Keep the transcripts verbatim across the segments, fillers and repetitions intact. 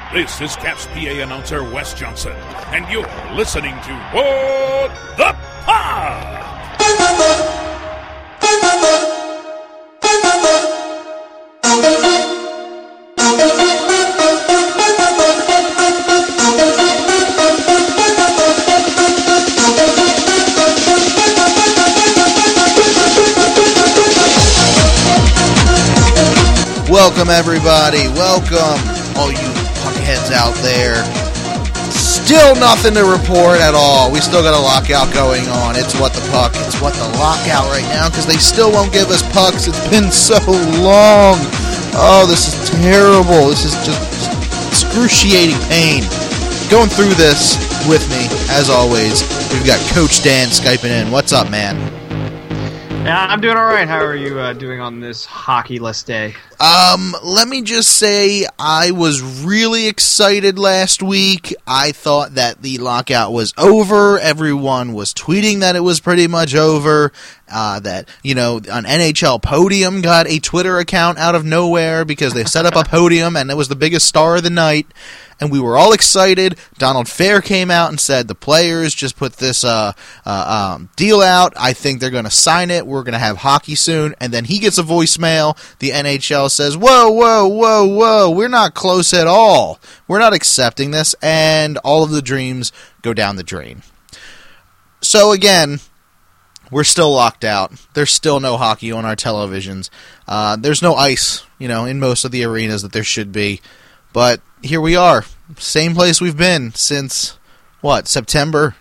This is Caps P A announcer Wes Johnson, and you're listening to What the Pod! Welcome, everybody. Welcome, all you puckheads out there. Still nothing to report at all. We still got a lockout going on. It's What the Puck. It's What the Lockout right now because they still won't give us pucks. It's been so long. Oh, this is terrible. This is just excruciating pain. Going through this with me, as always, we've got Coach Dan Skyping in. What's up, man? Yeah, I'm doing all right. How are you uh, doing on this hockey-less day? Um, let me just say I was really excited last week. I thought that the lockout was over. Everyone was tweeting that it was pretty much over. Uh, that, you know, an N H L Podium got a Twitter account out of nowhere because they set up a podium and it was the biggest star of the night. And we were all excited. Donald Fair came out and said the players just put this uh, uh, um, deal out. I think they're going to sign it. We're going to have hockey soon. And then he gets a voicemail. The N H L says, whoa, whoa, whoa, whoa. We're not close at all. We're not accepting this. And all of the dreams go down the drain. So again, we're still locked out. There's still no hockey on our televisions. Uh, there's no ice, you know, in most of the arenas that there should be. But here we are, same place we've been since, what, September?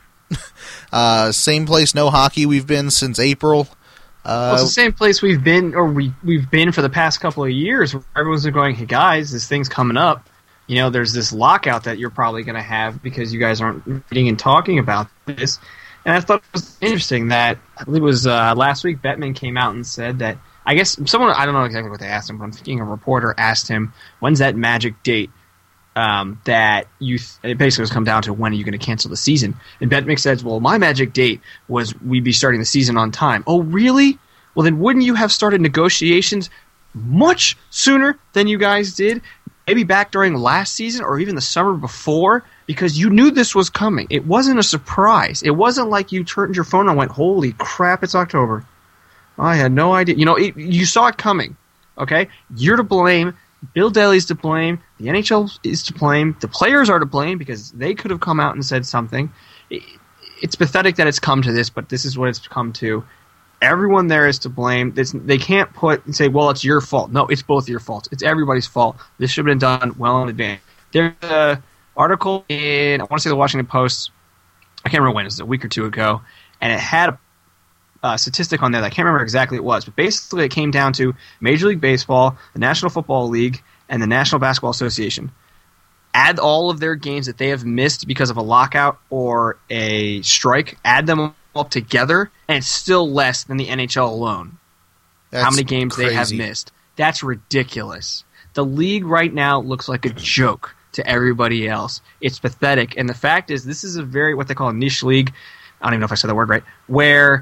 uh, same place, no hockey, we've been since April. Uh, well, it's the same place we've been, or we, we've been for the past couple of years. Where everyone's going, hey guys, this thing's coming up. You know, there's this lockout that you're probably going to have because you guys aren't reading and talking about this. And I thought it was interesting that, I believe it was uh, last week, Bettman came out and said that, I guess someone, I don't know exactly what they asked him, but I'm thinking a reporter asked him, when's that magic date um, that you, th- it basically was come down to when are you going to cancel the season? And Bettman says, well, my magic date was we'd be starting the season on time. Oh, really? Well, then wouldn't you have started negotiations much sooner than you guys did? Maybe back during last season or even the summer before? Because you knew this was coming. It wasn't a surprise. It wasn't like you turned your phone on and went, holy crap, it's October. I had no idea. You know, it, you saw it coming, okay? You're to blame. Bill Daly's to blame. The N H L is to blame. The players are to blame because they could have come out and said something. It, it's pathetic that it's come to this, but this is what it's come to. Everyone there is to blame. It's, they can't put and say, well, it's your fault. No, it's both your faults. It's everybody's fault. This should have been done well in advance. There's an article in, I want to say the Washington Post, I can't remember when, it was a week or two ago, and it had a Uh, statistic on there that I can't remember exactly what it was, but basically it came down to Major League Baseball, the National Football League, and the National Basketball Association. Add all of their games that they have missed because of a lockout or a strike, add them all together, and it's still less than the N H L alone. That's how many games crazy. They have missed. That's ridiculous. The league right now looks like a joke to everybody else. It's pathetic, and the fact is this is a very, what they call a niche league, I don't even know if I said that word right, where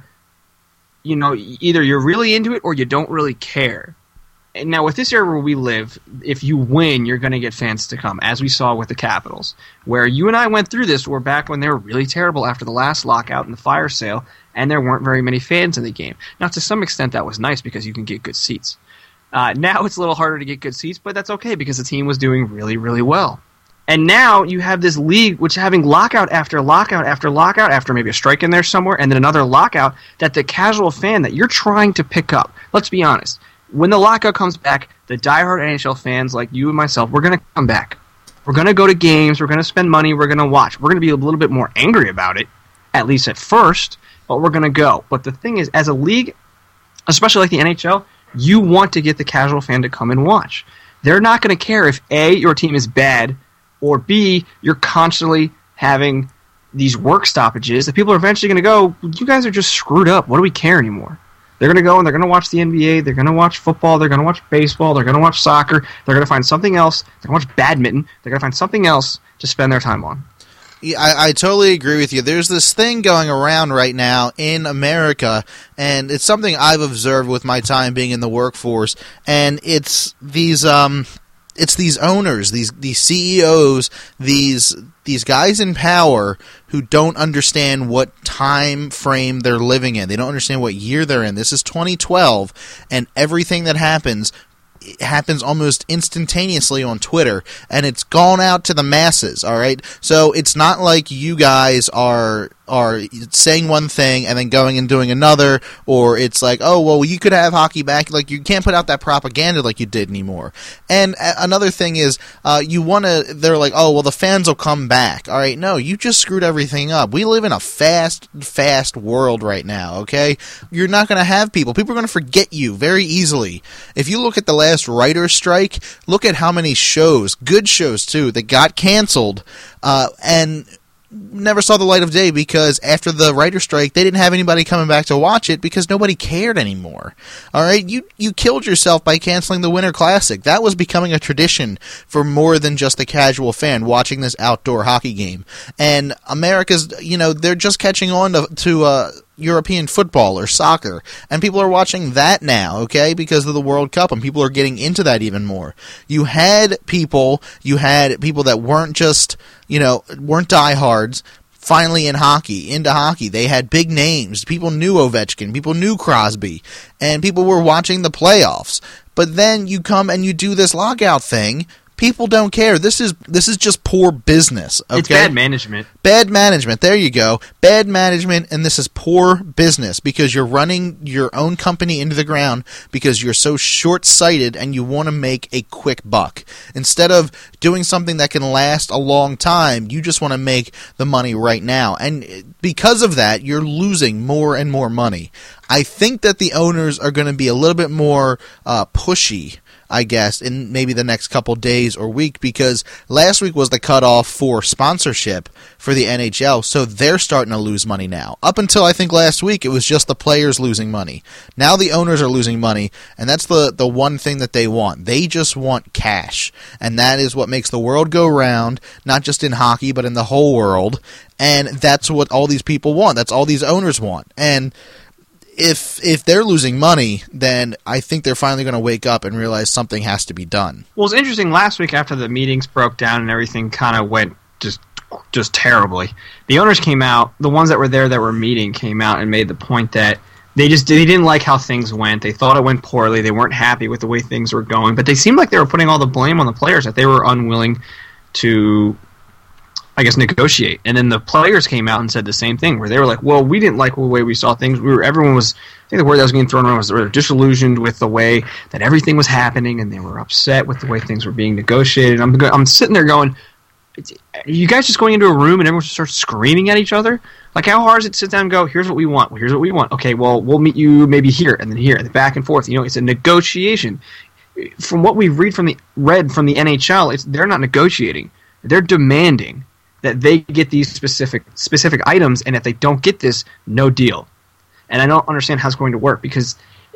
you know, either you're really into it or you don't really care. And now, with this era where we live, if you win, you're going to get fans to come, as we saw with the Capitals, where you and I went through this, were back when they were really terrible after the last lockout and the fire sale, and there weren't very many fans in the game. Now, to some extent, that was nice because you can get good seats. Uh, now it's a little harder to get good seats, but that's okay because the team was doing really, really well. And now you have this league which is having lockout after lockout after lockout after maybe a strike in there somewhere and then another lockout that the casual fan that you're trying to pick up. Let's be honest. When the lockout comes back, the diehard N H L fans like you and myself, we're going to come back. We're going to go to games. We're going to spend money. We're going to watch. We're going to be a little bit more angry about it, at least at first, but we're going to go. But the thing is, as a league, especially like the N H L, you want to get the casual fan to come and watch. They're not going to care if A, your team is bad, or B, you're constantly having these work stoppages that people are eventually going to go, you guys are just screwed up. What do we care anymore? They're going to go and they're going to watch the N B A. They're going to watch football. They're going to watch baseball. They're going to watch soccer. They're going to find something else. They're going to watch badminton. They're going to find something else to spend their time on. Yeah, I, I totally agree with you. There's this thing going around right now in America, and it's something I've observed with my time being in the workforce, and it's these... um. it's these owners, these these C E Os, these these guys in power who don't understand what time frame they're living in. They don't understand what year they're in. This is twenty twelve, and everything that happens it happens almost instantaneously on Twitter, and it's gone out to the masses, all right? So it's not like you guys are are saying one thing and then going and doing another, or it's like, oh, well, you could have hockey back. Like, you can't put out that propaganda like you did anymore. And another thing is, uh, you want to, they're like, oh, well, the fans will come back. All right, no, you just screwed everything up. We live in a fast, fast world right now, okay? You're not going to have people. People are going to forget you very easily. If you look at the last writer's strike, look at how many shows, good shows too, that got canceled, uh, and never saw the light of day because after the writer's strike, they didn't have anybody coming back to watch it because nobody cared anymore. All right, you you killed yourself by canceling the Winter Classic. That was becoming a tradition for more than just the casual fan watching this outdoor hockey game. And America's, you know, they're just catching on to, to uh, European football or soccer, and people are watching that now, okay, because of the World Cup, and people are getting into that even more. You had people, you had people that weren't just, you know, weren't diehards, finally in hockey, into hockey. They had big names. People knew Ovechkin, people knew Crosby, and people were watching the playoffs. But then you come and you do this lockout thing. People don't care. This is this is just poor business. Okay? It's bad management. Bad management. There you go. Bad management, and this is poor business because you're running your own company into the ground because you're so short-sighted and you want to make a quick buck. Instead of doing something that can last a long time, you just want to make the money right now. And because of that, you're losing more and more money. I think that the owners are going to be a little bit more uh, pushy, I guess, in maybe the next couple days or week, because last week was the cutoff for sponsorship for the N H L, so they're starting to lose money now. Up until I think last week, it was just the players losing money. Now the owners are losing money, and that's the, the one thing that they want. They just want cash, and that is what makes the world go round, not just in hockey, but in the whole world, and that's what all these people want. That's all these owners want, and If if they're losing money, then I think they're finally going to wake up and realize something has to be done. Well, it's interesting. Last week, after the meetings broke down and everything kind of went just just terribly, the owners came out. The ones that were there that were meeting came out and made the point that they just they didn't like how things went. They thought it went poorly. They weren't happy with the way things were going. But they seemed like they were putting all the blame on the players, that they were unwilling to, I guess, negotiate. And then the players came out and said the same thing, where they were like, well, we didn't like the way we saw things. We were, everyone was, I think the word that was getting thrown around was they were disillusioned with the way that everything was happening, and they were upset with the way things were being negotiated. I'm I'm sitting there going, are you guys just going into a room and everyone just starts screaming at each other? Like, how hard is it to sit down and go, here's what we want, well, here's what we want. Okay, well, we'll meet you maybe here, and then here, and then back and forth. You know, it's a negotiation. From what we've read from the read from the N H L, it's they're not negotiating. They're demanding that they get these specific specific items, and if they don't get this, no deal. And I don't understand how it's going to work, because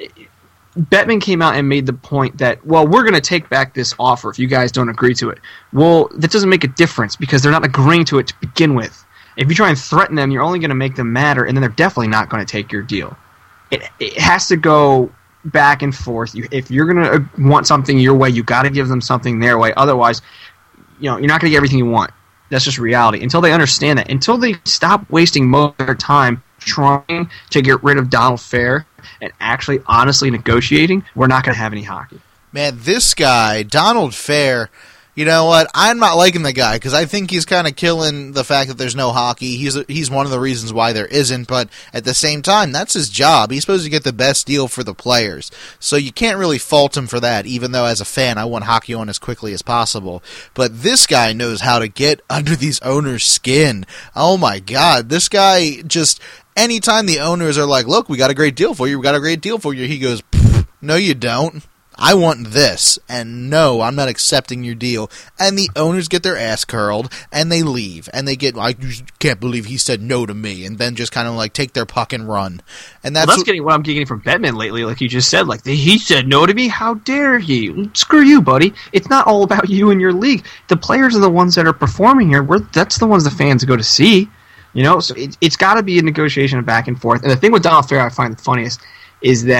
Bettman came out and made the point that, well, we're going to take back this offer if you guys don't agree to it. Well, that doesn't make a difference, because they're not agreeing to it to begin with. If you try and threaten them, you're only going to make them madder, and then they're definitely not going to take your deal. It, it has to go back and forth. You, if you're going to want something your way, you got to give them something their way. Otherwise, you know, you're not going to get everything you want. That's just reality. Until they understand that, until they stop wasting most of their time trying to get rid of Donald Fair and actually honestly negotiating, we're not going to have any hockey. Man, this guy, Donald Fair, you know what? I'm not liking the guy because I think he's kind of killing the fact that there's no hockey. He's he's one of the reasons why there isn't, but at the same time, that's his job. He's supposed to get the best deal for the players. So you can't really fault him for that, even though as a fan, I want hockey on as quickly as possible. But this guy knows how to get under these owners' skin. Oh my God, this guy just, anytime the owners are like, look, we got a great deal for you, we got a great deal for you, he goes, no you don't. I want this, and no, I'm not accepting your deal. And the owners get their ass curled, and they leave, and they get, I can't believe he said no to me, and then just kind of like take their puck and run. And that's, well, that's what, getting what I'm getting from Bettman lately, like you just said. Like, he said no to me, how dare he? Screw you, buddy. It's not all about you and your league. The players are the ones that are performing here. We're, that's the ones the fans go to see. You know, so it, it's got to be a negotiation of back and forth. And the thing with Donald Fair I find the funniest is that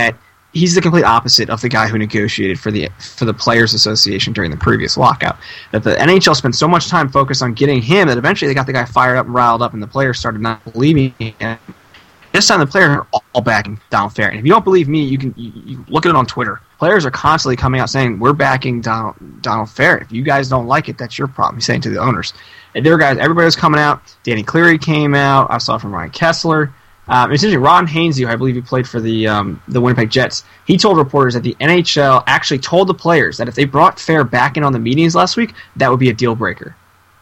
he's the complete opposite of the guy who negotiated for the for the Players Association during the previous lockout. That the N H L spent so much time focused on getting him that eventually they got the guy fired up and riled up, and the players started not believing him. This time the players are all backing Donald Fair. And if you don't believe me, you can you, you look at it on Twitter. Players are constantly coming out saying, we're backing Donald, Donald Fair. If you guys don't like it, that's your problem. He's saying to the owners. And there, guys, everybody was coming out. Danny Cleary came out. I saw it from Ryan Kessler. Um, essentially, Ron Hainsey, I believe he played for the um, the Winnipeg Jets, he told reporters that the N H L actually told the players that if they brought Fair back in on the meetings last week, that would be a deal breaker.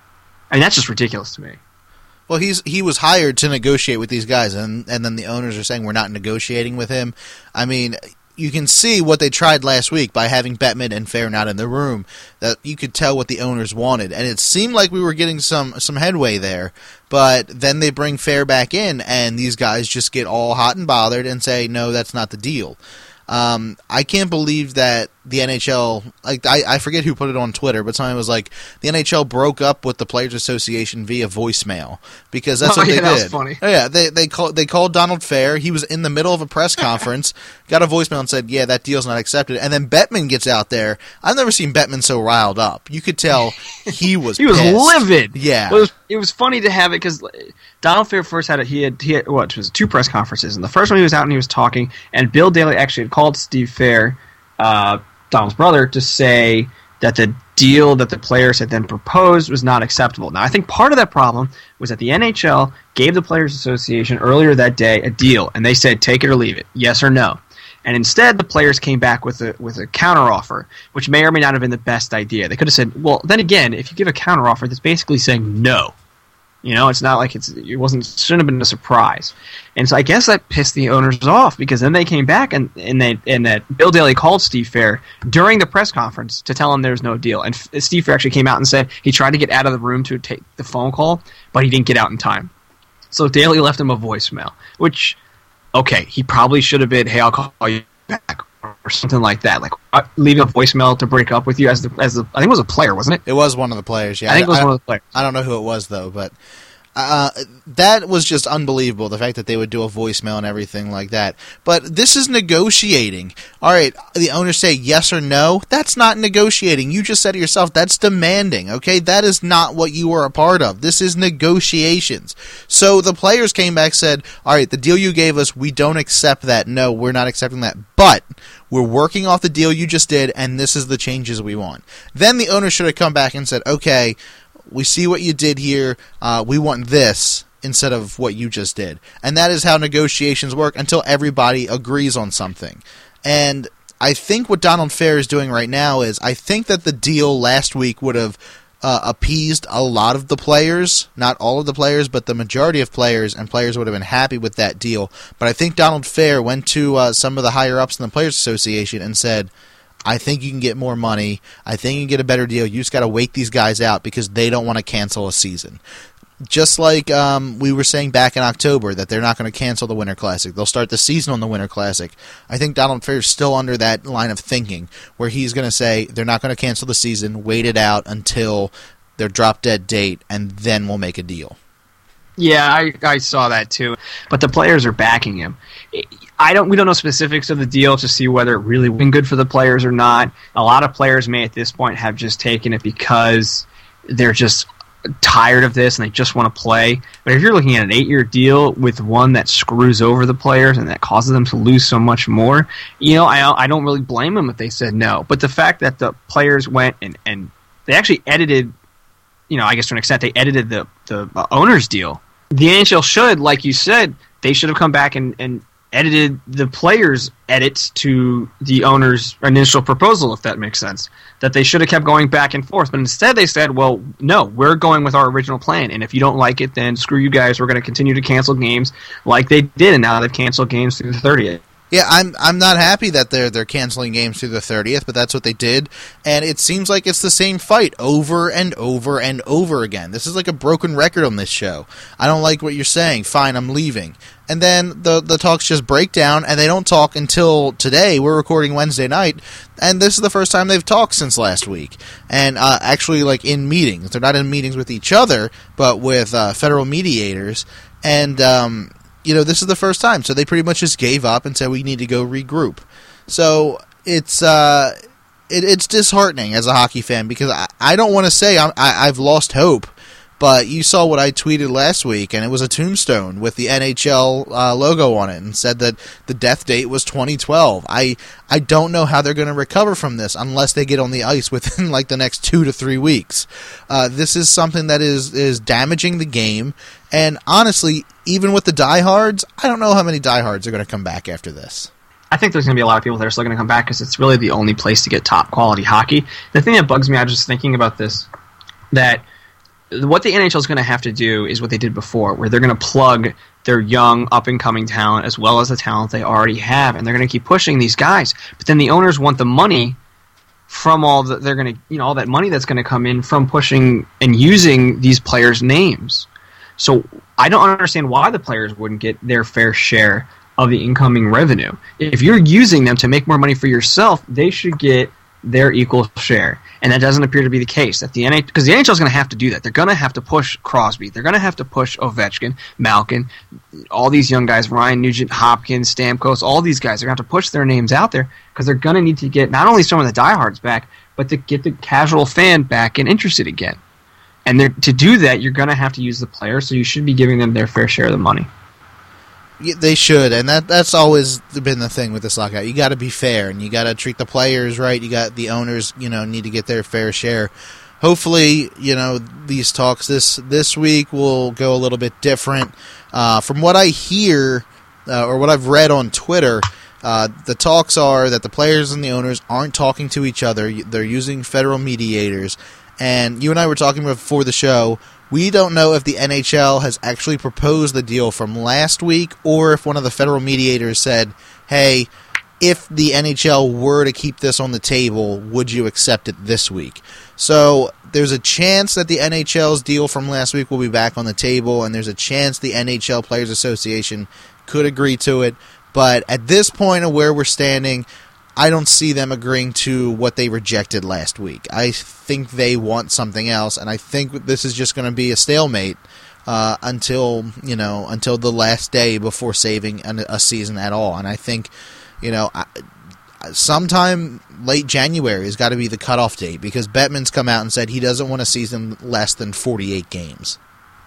I mean, that's just ridiculous to me. Well, he's he was hired to negotiate with these guys, and and then the owners are saying we're not negotiating with him. I mean, you can see what they tried last week by having Bettman and Fair not in the room, that you could tell what the owners wanted, and it seemed like we were getting some, some headway there, but then they bring Fair back in, and these guys just get all hot and bothered and say, no, that's not the deal. Um, I can't believe that the N H L, like I, I forget who put it on Twitter, but somebody was like, the N H L broke up with the Players Association via voicemail, because that's oh, what yeah, they that did. Was funny. Oh, yeah, they they called they called Donald Fair. He was in the middle of a press conference, got a voicemail and said, "Yeah, that deal's not accepted." And then Bettman gets out there. I've never seen Bettman so riled up. You could tell he was he was pissed. livid. Yeah, well, it was it was funny to have it because Donald Fair first had it. He had he had what was it, two press conferences, and the first one he was out and he was talking, and Bill Daly actually had called Steve Fair, uh, Donald's brother, to say that the deal that the players had then proposed was not acceptable. Now, I think part of that problem was that the N H L gave the Players Association earlier that day a deal, and they said, take it or leave it, yes or no. And instead, the players came back with a with a counteroffer, which may or may not have been the best idea. They could have said, well, then again, if you give a counteroffer, that's basically saying no. You know, it's not like it's it wasn't shouldn't have been a surprise, and so I guess that pissed the owners off, because then they came back and and they and that Bill Daly called Steve Fair during the press conference to tell him there's no deal, and F- Steve Fair actually came out and said he tried to get out of the room to take the phone call, but he didn't get out in time. So Daly left him a voicemail, which okay, he probably should have been, hey, I'll call you back or something like that, like uh, leaving a voicemail to break up with you as the as the I think it was a player, wasn't it? It was one of the players. Yeah, I think it was I, one of the players. I don't know who it was though, but uh, that was just unbelievable. The fact that they would do a voicemail and everything like that. But this is negotiating. All right, the owners say yes or no. That's not negotiating. You just said it yourself. That's demanding. Okay, that is not what you were a part of. This is negotiations. So the players came back, said, all right, the deal you gave us, we don't accept that. No, we're not accepting that. But we're working off the deal you just did, and this is the changes we want. Then the owner should have come back and said, okay, we see what you did here. Uh, we want this instead of what you just did. And that is how negotiations work until everybody agrees on something. And I think what Donald Fair is doing right now is, I think that the deal last week would have uh, appeased a lot of the players, not all of the players, but the majority of players, and players would have been happy with that deal. But I think Donald Fair went to uh, some of the higher-ups in the Players Association and said, I think you can get more money. I think you can get a better deal. You just got to wait these guys out because they don't want to cancel a season. Just like um, we were saying back in October that they're not going to cancel the Winter Classic. They'll start the season on the Winter Classic. I think Donald Fair is still under that line of thinking where he's going to say they're not going to cancel the season, wait it out until their drop-dead date, and then we'll make a deal. Yeah, I, I saw that too. But the players are backing him. I don't. We don't know specifics of the deal to see whether it really been good for the players or not. A lot of players may at this point have just taken it because they're just tired of this and they just want to play. But if you're looking at an eight-year deal with one that screws over the players and that causes them to lose so much more, you know, I I don't really blame them if they said no. But the fact that the players went and, and they actually edited, you know, I guess to an extent they edited the the uh, owner's deal. The N H L should, like you said, they should have come back and, and edited the players' edits to the owner's initial proposal, if that makes sense. That they should have kept going back and forth. But instead they said, well, no, we're going with our original plan. And if you don't like it, then screw you guys. We're going to continue to cancel games like they did. And now they've canceled games through the thirtieth. Yeah, I'm I'm not happy that they're they're canceling games through the thirtieth, but that's what they did, and it seems like it's the same fight over and over and over again. This is like a broken record on this show. I don't like what you're saying. Fine, I'm leaving. And then the the talks just break down, and they don't talk until today. We're recording Wednesday night, and this is the first time they've talked since last week. And uh, actually, like in meetings, they're not in meetings with each other, but with uh, federal mediators, and um. You know, this is the first time, so they pretty much just gave up and said we need to go regroup. So it's uh, it, it's disheartening as a hockey fan because I, I don't want to say I'm, I, I've lost hope, but you saw what I tweeted last week, and it was a tombstone with the N H L uh, logo on it, and said that the death date was twenty twelve. I I don't know how they're going to recover from this unless they get on the ice within like the next two to three weeks. Uh, this is something that is is damaging the game, and honestly, even with the diehards, I don't know how many diehards are going to come back after this. I think there's going to be a lot of people that are still going to come back because it's really the only place to get top quality hockey. The thing that bugs me, I was just thinking about this, that what the N H L is going to have to do is what they did before, where they're going to plug their young, up-and-coming talent as well as the talent they already have, and they're going to keep pushing these guys. But then the owners want the money from all that they're going to, you know, all that money that's going to come in from pushing and using these players' names. So I don't understand why the players wouldn't get their fair share of the incoming revenue. If you're using them to make more money for yourself, they should get their equal share. And that doesn't appear to be the case. That the N H L, because the N H L is going to have to do that. They're going to have to push Crosby. They're going to have to push Ovechkin, Malkin, all these young guys, Ryan Nugent, Hopkins, Stamkos, all these guys. They're going to have to push their names out there because they're going to need to get not only some of the diehards back, but to get the casual fan back and interested again. And to do that, you're going to have to use the players, so you should be giving them their fair share of the money. Yeah, they should, and that that's always been the thing with this lockout. You got to be fair, and you got to treat the players right. You got the owners, you know, need to get their fair share. Hopefully, you know, these talks this this week will go a little bit different. Uh, from what I hear, uh, or what I've read on Twitter, uh, the talks are that the players and the owners aren't talking to each other. They're using federal mediators. And you and I were talking before the show. We don't know if the N H L has actually proposed the deal from last week or if one of the federal mediators said, hey, if the N H L were to keep this on the table, would you accept it this week? So there's a chance that the N H L's deal from last week will be back on the table, and there's a chance the N H L Players Association could agree to it. But at this point of where we're standing, I don't see them agreeing to what they rejected last week. I think they want something else, and I think this is just going to be a stalemate uh, until you know until the last day before saving a, a season at all. And I think you know I, sometime late January has got to be the cutoff date because Bettman's come out and said he doesn't want a season less than forty-eight games.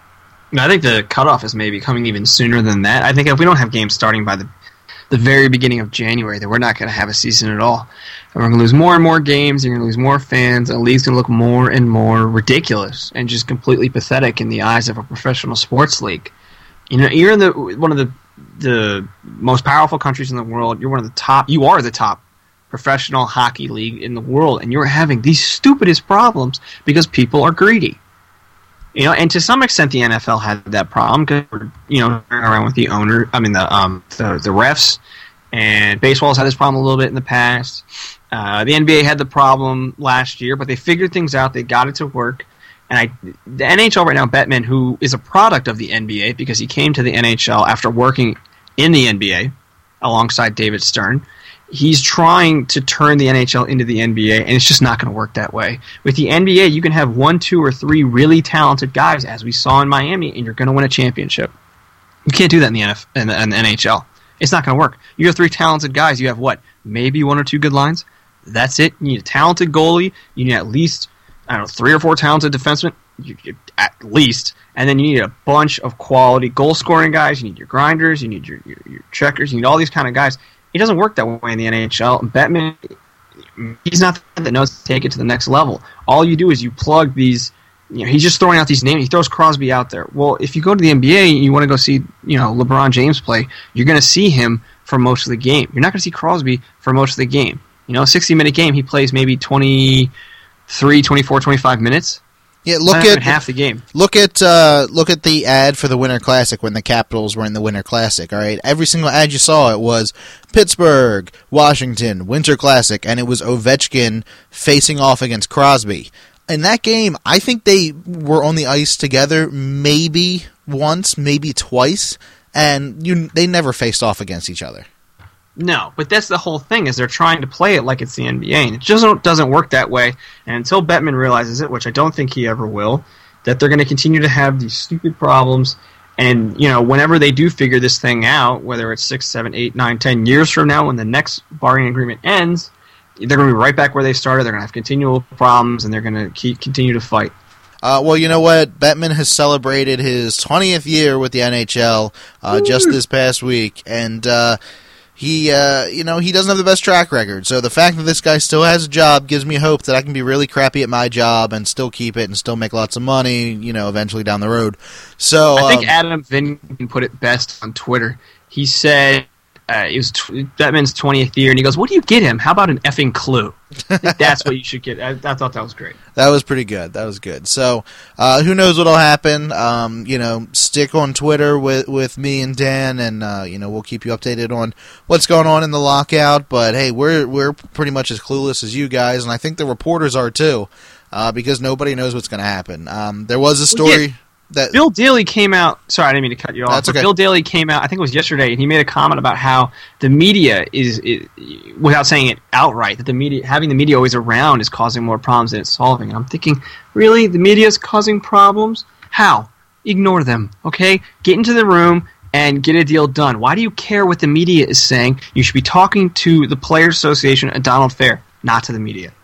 I think the cutoff is maybe coming even sooner than that. I think if we don't have games starting by the the very beginning of January, that we're not going to have a season at all. And we're going to lose more and more games, you're going to lose more fans, and the league's going to look more and more ridiculous and just completely pathetic in the eyes of a professional sports league. You know, you're in the one of the the most powerful countries in the world. You're one of the top, you are the top professional hockey league in the world, and you're having these stupidest problems because people are greedy. You know, and to some extent, the N F L had that problem because we're, you know, around with the owner. I mean, the um, the, the refs, and baseball's had this problem a little bit in the past. Uh, the N B A had the problem last year, but they figured things out. They got it to work, and I, the N H L right now, Bettman, who is a product of the N B A because he came to the N H L after working in the N B A alongside David Stern. He's trying to turn the N H L into the N B A, and it's just not going to work that way. With the N B A, you can have one, two, or three really talented guys, as we saw in Miami, and you're going to win a championship. You can't do that in the, N F- in the, in the N H L. It's not going to work. You have three talented guys. You have what? Maybe one or two good lines? That's it. You need a talented goalie. You need at least, I don't know, three or four talented defensemen, you, you, at least. And then you need a bunch of quality goal-scoring guys. You need your grinders. You need your, your, your checkers. You need all these kind of guys. It doesn't work that way in the N H L. Bettman, he's not the one that knows to take it to the next level. All you do is you plug these, you know, he's just throwing out these names. He throws Crosby out there. Well, if you go to the N B A and you want to go see, you know, LeBron James play, you're going to see him for most of the game. You're not going to see Crosby for most of the game. You know, a sixty-minute game, he plays maybe twenty-three, twenty-four, twenty-five minutes. Yeah, look not at even half the game. Look at uh, look at the ad for the Winter Classic when the Capitals were in the Winter Classic. All right, every single ad you saw, it was Pittsburgh, Washington, Winter Classic, and it was Ovechkin facing off against Crosby. In that game, I think they were on the ice together maybe once, maybe twice, and you they never faced off against each other. No, but that's the whole thing, is they're trying to play it like it's the N B A, and it just doesn't work that way. And until Bettman realizes it, which I don't think he ever will, that they're going to continue to have these stupid problems, And, you know, whenever they do figure this thing out, whether it's six, seven, eight, nine, ten years from now, when the next bargaining agreement ends, they're going to be right back where they started. They're going to have continual problems, and they're going to keep continue to fight. Uh, well, you know what? Bettman has celebrated his twentieth year with the N H L uh, just this past week, and uh, he, uh, you know, he doesn't have the best track record. So the fact that this guy still has a job gives me hope that I can be really crappy at my job and still keep it and still make lots of money, you know, eventually down the road. So I think um, Adam Vingan put it best on Twitter. He said uh, it was tw- Bettman's twentieth year, and he goes, "What do you get him? How about an effing clue?" That's what you should get. I, I thought that was great. That was pretty good. That was good. So, uh, who knows what'll happen? Um, you know, stick on Twitter with, with me and Dan, and uh, you know, we'll keep you updated on what's going on in the lockout. But hey, we're we're pretty much as clueless as you guys, and I think the reporters are too, uh, because nobody knows what's going to happen. Um, there was a story. Well, yeah. That, Bill Daly came out. Sorry, I didn't mean to cut you off. That's but okay. Bill Daly came out. I think it was yesterday, and he made a comment about how the media is, is, without saying it outright, that the media having the media always around is causing more problems than it's solving. And I'm thinking, really, the media is causing problems? How? Ignore them. Okay, get into the room and get a deal done. Why do you care what the media is saying? You should be talking to the Players Association and Donald Fair, not to the media.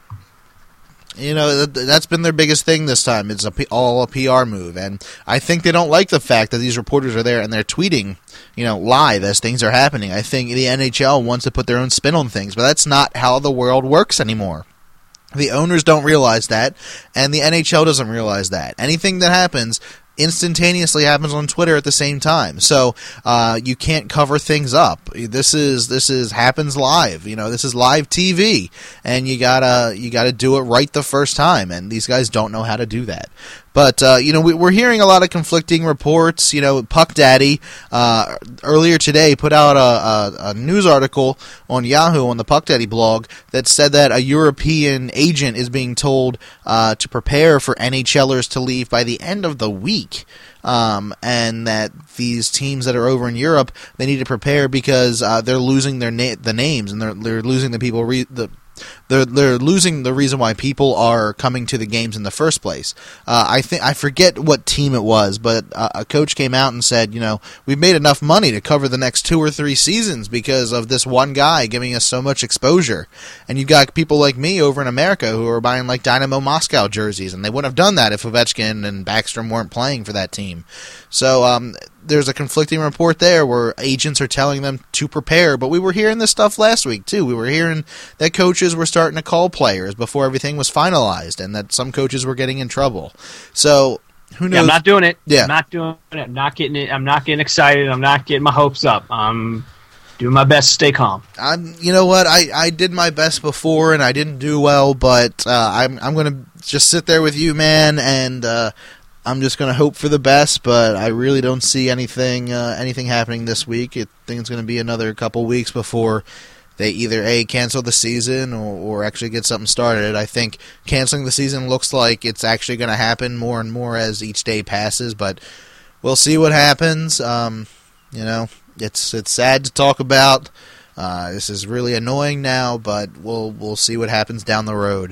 You know, that's been their biggest thing this time. It's a P- all a P R move. And I think they don't like the fact that these reporters are there and they're tweeting, you know, live as things are happening. I think the N H L wants to put their own spin on things, but that's not how the world works anymore. The owners don't realize that, and the N H L doesn't realize that. Anything that happens instantaneously happens on Twitter at the same time. So uh, you can't cover things up. This is this is happens live. You know, this is live T V, and you gotta you gotta do it right the first time. And these guys don't know how to do that. But, uh, you know, we, we're hearing a lot of conflicting reports. You know, Puck Daddy uh, earlier today put out a, a, a news article on Yahoo on the Puck Daddy blog that said that a European agent is being told uh, to prepare for NHLers to leave by the end of the week. Um, and that these teams that are over in Europe, they need to prepare because uh, they're losing their na- the names and they're they're losing the people re- the They're they're losing the reason why people are coming to the games in the first place. Uh, I think I forget what team it was, but uh, a coach came out and said, you know, we've made enough money to cover the next two or three seasons because of this one guy giving us so much exposure. And you've got people like me over in America who are buying like Dynamo Moscow jerseys, and they wouldn't have done that if Ovechkin and Backstrom weren't playing for that team. So um, there's a conflicting report there where agents are telling them to prepare, but we were hearing this stuff last week too. We were hearing that coaches were starting to call players before everything was finalized, and that some coaches were getting in trouble. So who knows? Yeah, I'm not doing it. Yeah. I'm not doing it. I'm not getting it. I'm not getting excited. I'm not getting my hopes up. I'm doing my best to stay calm. I'm, you know what? I, I did my best before, and I didn't do well, but uh, I'm I'm gonna just sit there with you, man, and uh, I'm just gonna hope for the best. But I really don't see anything uh, anything happening this week. I think it's gonna be another couple weeks before they either A, cancel the season or, or actually get something started. I think canceling the season looks like it's actually going to happen more and more as each day passes, but we'll see what happens. Um, you know, it's it's sad to talk about. Uh, this is really annoying now, but we'll we'll see what happens down the road.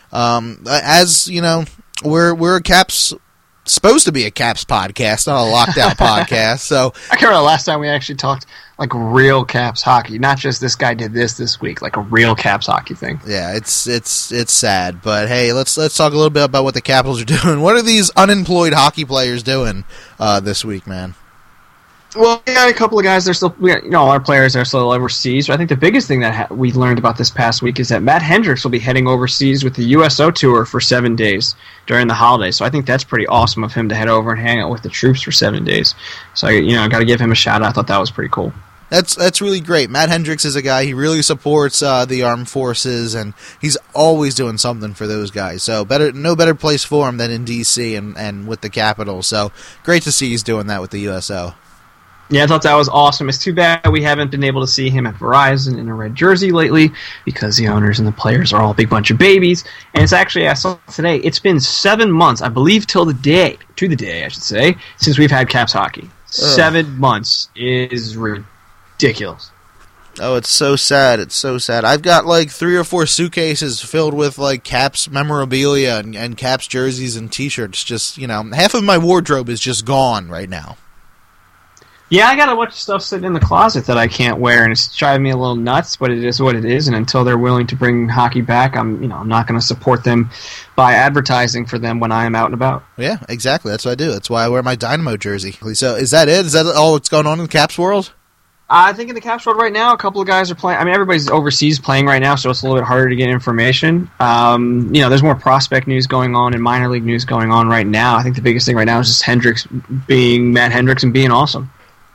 Um, as you know, we're we're a Caps supposed to be a Caps podcast, not a locked out podcast. So I can't remember the last time we actually talked like real Caps hockey, not just this guy did this this week, like a real Caps hockey thing. Yeah, it's it's it's sad, but hey, let's let's talk a little bit about what the Capitals are doing. What are these unemployed hockey players doing uh, this week, man? Well, we got a couple of guys. They're still, we got, you know, all our players are still overseas. So I think the biggest thing that ha- we learned about this past week is that Matt Hendricks will be heading overseas with the U S O tour for seven days during the holidays. So I think that's pretty awesome of him to head over and hang out with the troops for seven days. So you know, I got to give him a shout out. I thought that was pretty cool. That's that's really great. Matt Hendricks is a guy, he really supports uh, the armed forces, and he's always doing something for those guys. So better, no better place for him than in D C and, and with the Capitals. So great to see he's doing that with the U S O. Yeah, I thought that was awesome. It's too bad we haven't been able to see him at Verizon in a red jersey lately because the owners and the players are all a big bunch of babies. And it's actually, I saw today, it's been seven months, I believe till the day, to the day, I should say, since we've had Caps hockey. Ugh. Seven months is ridiculous. Oh, it's so sad. It's so sad. I've got like three or four suitcases filled with like Caps memorabilia and, and Caps jerseys and T-shirts. Just, you know, half of my wardrobe is just gone right now. Yeah, I got a bunch of stuff sitting in the closet that I can't wear, and it's driving me a little nuts. But it is what it is, and until they're willing to bring hockey back, I'm you know I'm not going to support them by advertising for them when I am out and about. Yeah, exactly. That's what I do. That's why I wear my Dynamo jersey. So is that it? Is that all that's going on in the Caps world? I think in the Caps world right now, a couple of guys are playing. I mean, everybody's overseas playing right now, so it's a little bit harder to get information. Um, you know, there's more prospect news going on and minor league news going on right now. I think the biggest thing right now is just Hendricks being Matt Hendricks and being awesome.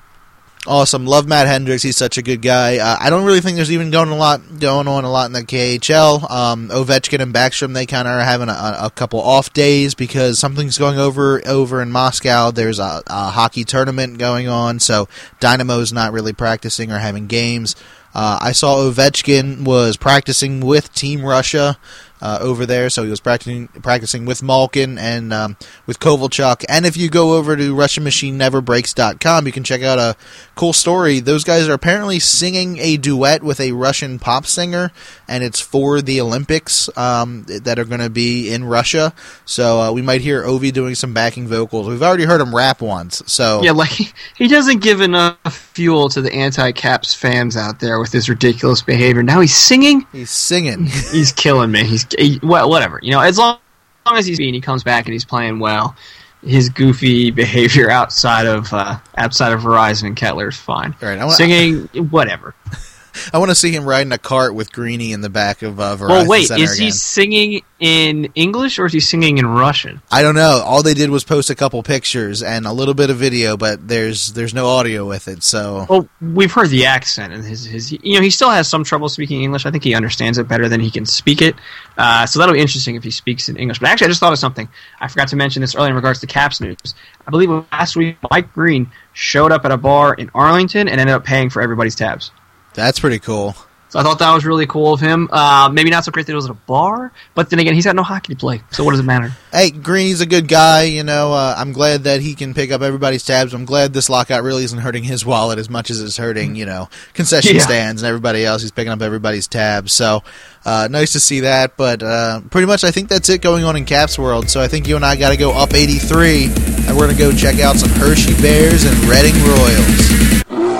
Awesome. Love Matt Hendricks. He's such a good guy. Uh, I don't really think there's even going a lot going on a lot in the K H L. Um, Ovechkin and Backstrom, they kind of are having a, a couple off days because something's going over over in Moscow. There's a, a hockey tournament going on, so Dynamo's not really practicing or having games. Uh, I saw Ovechkin was practicing with Team Russia uh, over there, so he was practicing practicing with Malkin and um, with Kovalchuk. And if you go over to Russian Machine Never Breaks dot com, you can check out a cool story. Those guys are apparently singing a duet with a Russian pop singer, and it's for the Olympics um, that are going to be in Russia. So uh, we might hear Ovi doing some backing vocals. We've already heard him rap once. So yeah, like he doesn't give enough fuel to the anti-Caps fans out there with his ridiculous behavior. Now he's singing. He's singing. He's killing me. He's he, well, whatever. You know, as long, as long as he's being, he comes back and he's playing well. His goofy behavior outside of uh, outside of Verizon and Kettler is fine. Right, I wanna, singing, whatever. I want to see him riding a cart with Greeny in the back of uh, Verizon Well, wait, Center is again. he singing in English or is he singing in Russian? I don't know. All they did was post a couple pictures and a little bit of video, but there's there's no audio with it. So, well, we've heard the accent and his his. You know, he still has some trouble speaking English. I think he understands it better than he can speak it. Uh, so that'll be interesting if he speaks in English. But actually, I just thought of something. I forgot to mention this earlier in regards to Caps news. I believe last week Mike Green showed up at a bar in Arlington and ended up paying for everybody's tabs. That's pretty cool. So I thought that was really cool of him. Uh, maybe not so great that it was at a bar, but then again, he's got no hockey to play, so what does it matter? Hey, Greeny's a good guy. You know, uh, I'm glad that he can pick up everybody's tabs. I'm glad this lockout really isn't hurting his wallet as much as it's hurting, you know, concession Yeah. stands and everybody else. He's picking up everybody's tabs. So, uh, nice to see that. But uh, pretty much, I think that's it going on in Caps World. So I think you and I got to go up eighty-three, and we're going to go check out some Hershey Bears and Reading Royals.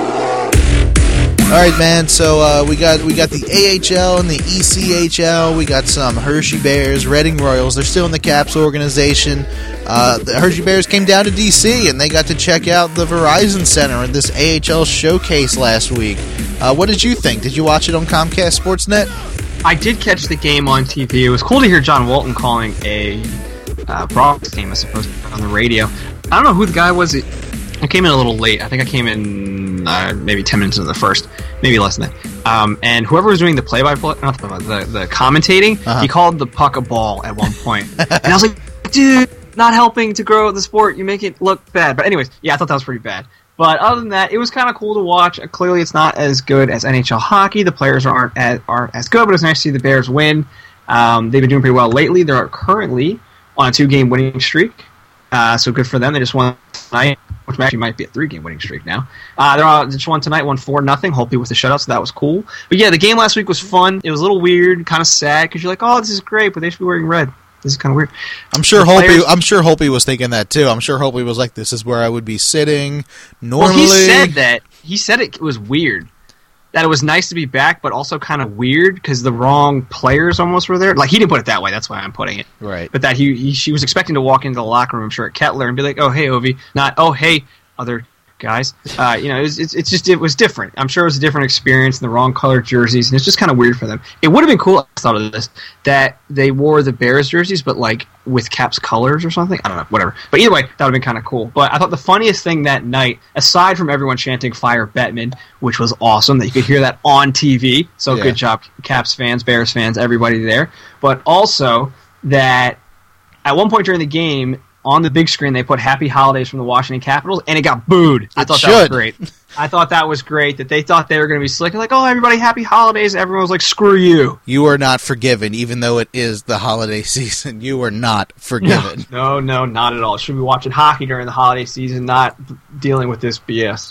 All right, man. So uh, we got we got the A H L and the E C H L. We got some Hershey Bears, Reading Royals. They're still in the Caps organization. Uh, the Hershey Bears came down to D C and they got to check out the Verizon Center at this A H L showcase last week. Uh, what did you think? Did you watch it on Comcast Sportsnet? I did catch the game on T V. It was cool to hear John Walton calling a uh, broadcast game, I suppose, on the radio. I don't know who the guy was. It, I came in a little late. I think I came in uh, maybe ten minutes into the first, maybe less than that. Um, and whoever was doing the play-by-play, not the, the, the commentating, Uh-huh. he called the puck a ball at one point. And I was like, dude, not helping to grow the sport. You make it look bad. But anyways, yeah, I thought that was pretty bad. But other than that, it was kind of cool to watch. Uh, clearly, it's not as good as N H L hockey. The players aren't as, aren't as good, but it's nice to see the Bears win. Um, they've been doing pretty well lately. They're currently on a two-game winning streak. Uh, so good for them. They just won tonight, which actually might be a three-game winning streak now. Uh, they're all, just won tonight, won four nothing. Holtby with the shutout, so that was cool. But yeah, the game last week was fun. It was a little weird, kind of sad, because you're like, oh, this is great, but they should be wearing red. This is kind of weird. I'm sure The Holtby. players- I'm sure Holtby was thinking that too. I'm sure Holtby was like, "This is where I would be sitting normally." Well, he said that. He said it was weird. That it was nice to be back, but also kind of weird because the wrong players almost were there. Like, he didn't put it that way. That's why I'm putting it. Right. But that he, he she was expecting to walk into the locker room, I'm sure, at Kettler and be like, oh, hey, Ovi. Not, oh, hey, other guys. Uh, you know, it was, it's, it's just, it was different. I'm sure it was a different experience, and the wrong colored jerseys, and it's just kind of weird for them. It would have been cool, I thought of this, that they wore the Bears jerseys, but like with Caps colors or something. I don't know, whatever. But either way, that would have been kind of cool. But I thought the funniest thing that night, aside from everyone chanting Fire Bettman, which was awesome, that you could hear that on T V. So Yeah. good job, Caps fans, Bears fans, everybody there. But also that at one point during the game, on the big screen, they put Happy Holidays from the Washington Capitals, and it got booed. I It thought that was should. great. I thought that was great, that they thought they were going to be slick. Like, oh, everybody, Happy Holidays. Everyone was like, screw you. You are not forgiven, even though it is the holiday season. You are not forgiven. No, no, not at all. Should be watching hockey during the holiday season, not dealing with this B S.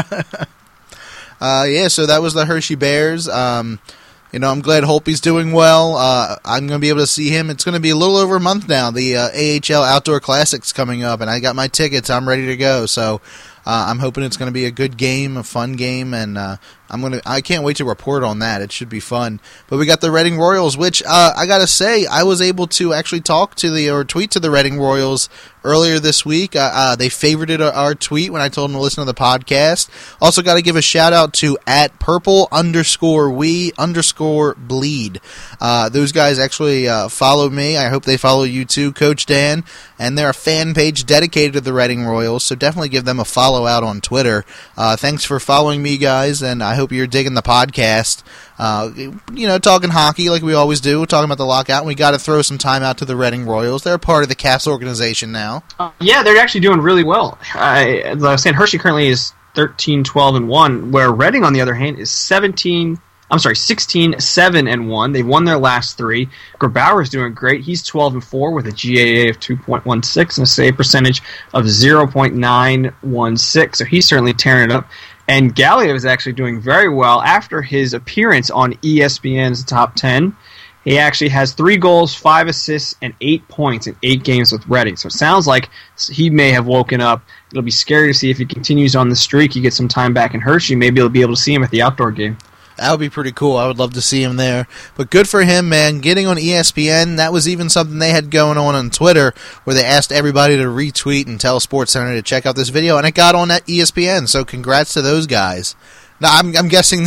Uh, yeah, so that was the Hershey Bears. Um, you know, I'm glad Holtby's doing well. Uh, I'm going to be able to see him. It's going to be a little over a month now. The uh, A H L Outdoor Classic's coming up, and I got my tickets. I'm ready to go. So uh, I'm hoping it's going to be a good game, a fun game, and uh, I'm gonna. I can't wait to report on that. It should be fun. But we got the Reading Royals, which uh, I gotta say, I was able to actually talk to the or tweet to the Reading Royals earlier this week. Uh, uh, they favorited our, our tweet when I told them to listen to the podcast. Also, got to give a shout out to at purple underscore we underscore bleed. Uh, those guys actually uh, follow me. I hope they follow you too, Coach Dan. And they're a fan page dedicated to the Reading Royals, so definitely give them a follow out on Twitter. Uh, thanks for following me, guys, and I hope you're digging the podcast. Uh, you know, talking hockey like we always do, talking about the lockout, and we got to throw some time out to the Reading Royals. They're part of the Caps organization now. Uh, yeah, they're actually doing really well. I, as I was saying, Hershey currently is thirteen, twelve, and one, where Reading, on the other hand, is seventeen. I'm sorry, sixteen, seven, and one. They've won their last three. Grabauer is doing great. He's twelve and four with a G A A of two point one six and a save percentage of zero point nine one six. So he's certainly tearing it up. And Gallia is actually doing very well after his appearance on E S P N's Top ten. He actually has three goals, five assists, and eight points in eight games with Reading. So it sounds like he may have woken up. It'll be scary to see if he continues on the streak. He gets some time back in Hershey. Maybe he'll be able to see him at the outdoor game. That would be pretty cool. I would love to see him there. But good for him, man. Getting on E S P N, that was even something they had going on on Twitter where they asked everybody to retweet and tell SportsCenter to check out this video, and it got on at E S P N. So congrats to those guys. Now, I'm, I'm guessing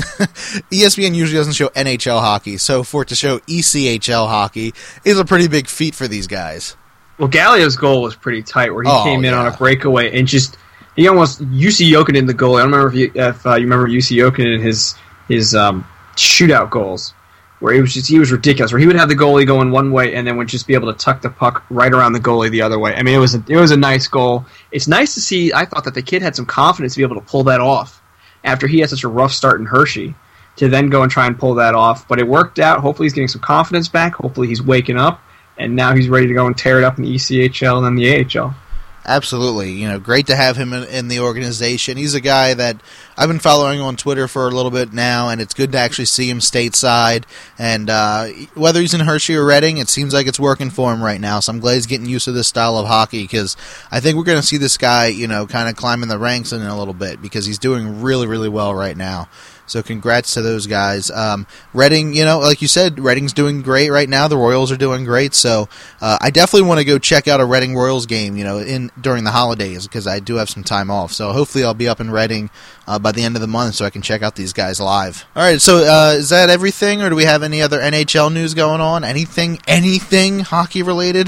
E S P N usually doesn't show N H L hockey, so for it to show E C H L hockey is a pretty big feat for these guys. Well, Gallia's goal was pretty tight, where he oh, came in yeah. on a breakaway and just he almost U C Jokinen the goalie. I don't remember if you, if, uh, you remember U C Jokinen his his um, shootout goals, where he was just he was ridiculous. Where he would have the goalie going one way and then would just be able to tuck the puck right around the goalie the other way. I mean, it was a, it was a nice goal. It's nice to see. I thought that the kid had some confidence to be able to pull that off after he had such a rough start in Hershey, to then go and try and pull that off. But it worked out. Hopefully he's getting some confidence back. Hopefully he's waking up, and now he's ready to go and tear it up in the E C H L and then the A H L. Absolutely. You know, great to have him in, in the organization. He's a guy that I've been following on Twitter for a little bit now, and it's good to actually see him stateside. And uh, whether he's in Hershey or Reading, it seems like it's working for him right now. So I'm glad he's getting used to this style of hockey, because I think we're going to see this guy, you know, kind of climbing the ranks in a little bit, because he's doing really, really well right now. So congrats to those guys. Um, Reading, you know, like you said, Reading's doing great right now. The Royals are doing great. So uh, I definitely want to go check out a Reading Royals game, you know, in during the holidays, because I do have some time off. So hopefully I'll be up in Reading uh, by the end of the month so I can check out these guys live. All right, so uh, is that everything, or do we have any other N H L news going on? Anything, anything hockey related?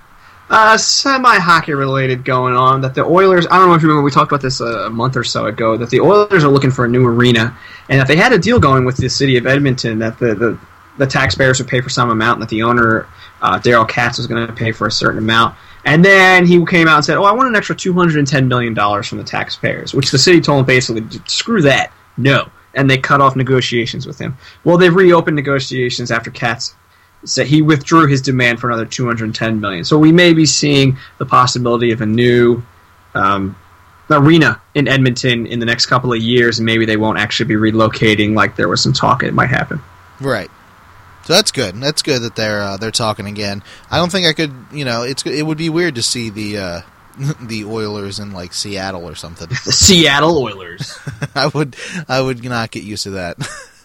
Uh, semi-hockey related going on, that the Oilers, I don't know if you remember, we talked about this a, a month or so ago, that the Oilers are looking for a new arena, and that they had a deal going with the city of Edmonton, that the, the, the taxpayers would pay for some amount, and that the owner, uh, Daryl Katz, was going to pay for a certain amount. And then he came out and said, oh, I want an extra two hundred ten million dollars from the taxpayers, which the city told him basically, screw that, no. And they cut off negotiations with him. Well, they've reopened negotiations after Katz so he withdrew his demand for another two hundred ten million dollars. So we may be seeing the possibility of a new um, arena in Edmonton in the next couple of years, and maybe they won't actually be relocating like there was some talk it might happen. Right. So that's good. That's good that they're uh, they're talking again. I don't think I could, you know, it's it would be weird to see the uh, the Oilers in like Seattle or something. The Seattle Oilers. I would I would not get used to that.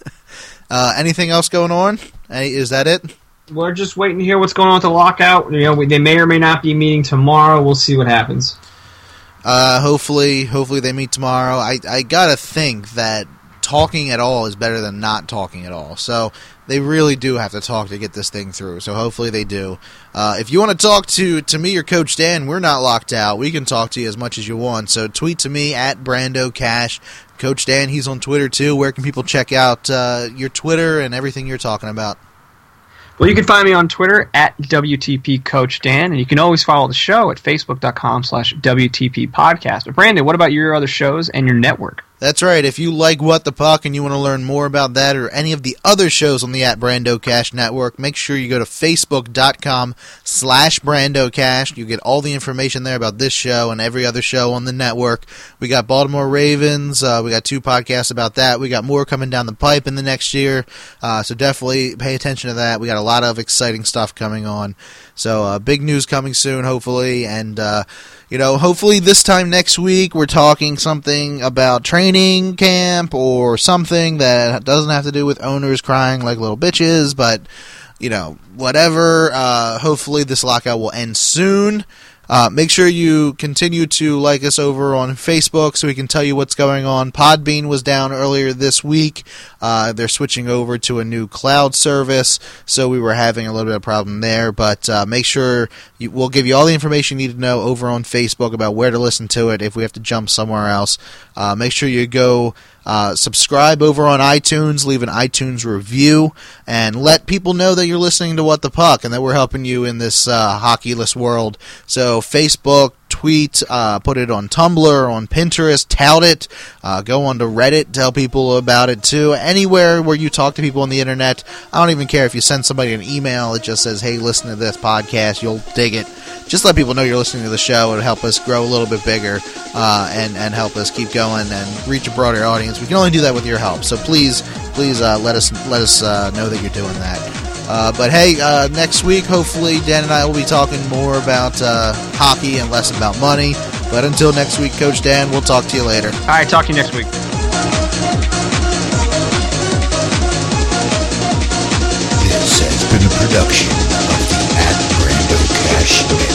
uh, anything else going on? Any, is that it? We're just waiting to hear what's going on with the lockout. You know, we, they may or may not be meeting tomorrow. We'll see what happens. Uh, hopefully, hopefully they meet tomorrow. I, I gotta think that talking at all is better than not talking at all. So they really do have to talk to get this thing through. So hopefully they do. Uh, if you want to talk to, to me or Coach Dan, we're not locked out. We can talk to you as much as you want. So tweet to me at Brando Cash. Coach Dan, he's on Twitter too. Where can people check out uh, your Twitter and everything you're talking about? Well, you can find me on Twitter at W T P Coach Dan, and you can always follow the show at Facebook.com slash WTP Podcast. But Brandon, what about your other shows and your network? That's right. If you like What the Puck and you want to learn more about that or any of the other shows on the at Brando Cash Network, make sure you go to Facebook.com slash Brando Cash. You get all the information there about this show and every other show on the network. We got Baltimore Ravens. Uh, we got two podcasts about that. We got more coming down the pipe in the next year. Uh, so definitely pay attention to that. We got a lot of exciting stuff coming on. So uh, big news coming soon, hopefully, and uh, you know, hopefully this time next week we're talking something about training camp or something that doesn't have to do with owners crying like little bitches, but you know, whatever. Uh, hopefully this lockout will end soon. Uh, make sure you continue to like us over on Facebook so we can tell you what's going on. Podbean was down earlier this week. Uh, they're switching over to a new cloud service, so we were having a little bit of problem there. But uh, make sure you, we'll give you all the information you need to know over on Facebook about where to listen to it if we have to jump somewhere else. Uh, make sure you go uh, subscribe over on iTunes, leave an iTunes review, and let people know that you're listening to What the Puck and that we're helping you in this uh, hockeyless world. So Facebook, tweet, uh, put it on Tumblr, on Pinterest, tout it, uh, go on to Reddit, tell people about it too. Anywhere where you talk to people on the internet, I don't even care if you send somebody an email that just says, hey, listen to this podcast, you'll dig it. Just let people know you're listening to the show. It'll help us grow a little bit bigger uh, and, and help us keep going and reach a broader audience. We can only do that with your help. So please, please uh, let us let us uh, know that you're doing that. Uh, but hey, uh, next week, hopefully, Dan and I will be talking more about uh, hockey and less about money. But until next week, Coach Dan, we'll talk to you later. All right, talk to you next week. This has been a production of the At Brando Cash